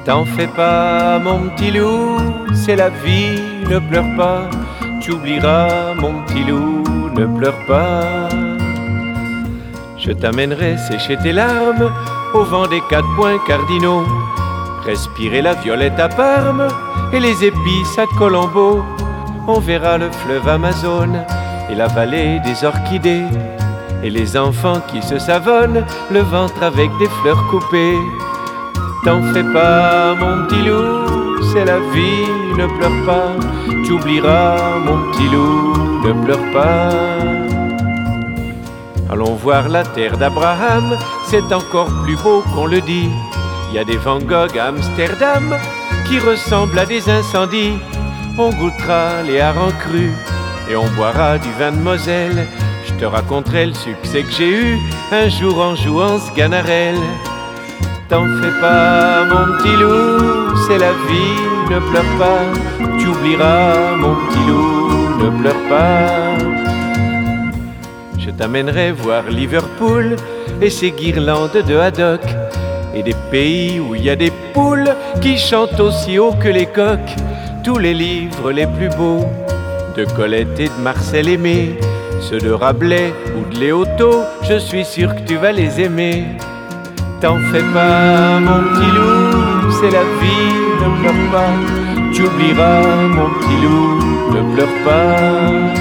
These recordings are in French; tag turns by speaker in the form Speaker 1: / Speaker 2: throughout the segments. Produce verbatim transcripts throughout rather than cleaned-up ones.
Speaker 1: T'en fais pas mon petit loup, c'est la vie, ne pleure pas. Tu oublieras mon petit loup, ne pleure pas. Je t'amènerai sécher tes larmes au vent des quatre points cardinaux, respirer la violette à Parme et les épices à Colombo. On verra le fleuve Amazone et la vallée des orchidées, et les enfants qui se savonnent le ventre avec des fleurs coupées. T'en fais pas mon petit loup, c'est la vie, ne pleure pas. Tu oublieras mon petit loup, ne pleure pas. Allons voir la terre d'Abraham, c'est encore plus beau qu'on le dit. Il y a des Van Gogh à Amsterdam qui ressemblent à des incendies. On goûtera les harengs crus et on boira du vin de Moselle. Je te raconterai le succès que j'ai eu un jour en jouant ce Sganarelle. T'en fais pas mon petit loup, c'est la vie, ne pleure pas. Tu oublieras mon petit loup, ne pleure pas. Je t'amènerai voir Liverpool et ses guirlandes de haddock, et des pays où il y a des poules qui chantent aussi haut que les coqs. Tous les livres les plus beaux de Colette et de Marcel Aimé, ceux de Rabelais ou de Léoto, je suis sûr que tu vas les aimer. T'en fais pas mon petit loup, c'est la vie, ne pleure pas. Tu oublieras mon petit loup, ne pleure pas.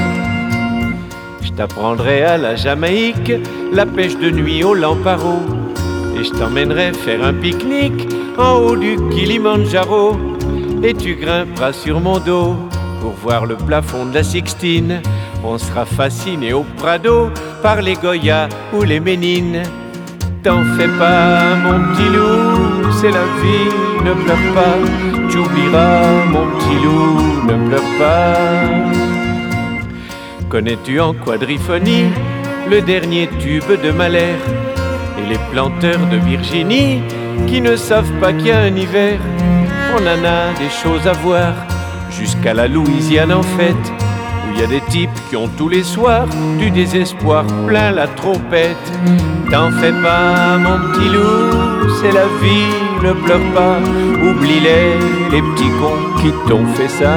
Speaker 1: Je t'apprendrai à la Jamaïque la pêche de nuit au Lamparo, et je t'emmènerai faire un pique-nique en haut du Kilimandjaro. Et tu grimperas sur mon dos pour voir le plafond de la Sixtine. On sera fasciné au Prado par les Goya ou les Ménines. T'en fais pas mon petit loup, c'est la vie, ne pleure pas. Tu oublieras mon petit loup, ne pleure pas. Connais-tu en quadriphonie le dernier tube de Mahler et les planteurs de Virginie qui ne savent pas qu'il y a un hiver? On en a des choses à voir, jusqu'à la Louisiane en fête, où il y a des types qui ont tous les soirs du désespoir plein la trompette. T'en fais pas mon petit loup, c'est la vie, ne pleure pas. Oublie-les, les petits cons qui t'ont fait ça.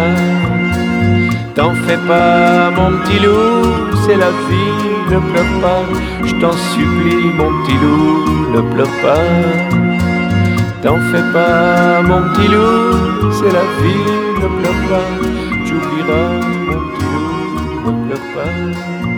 Speaker 1: T'en fais pas mon petit loup, c'est la vie, ne pleure pas. Je t'en supplie mon petit loup, ne pleure pas. T'en fais pas mon petit loup, c'est la vie, ne pleure pas. Tu oublieras mon petit loup, ne pleure pas.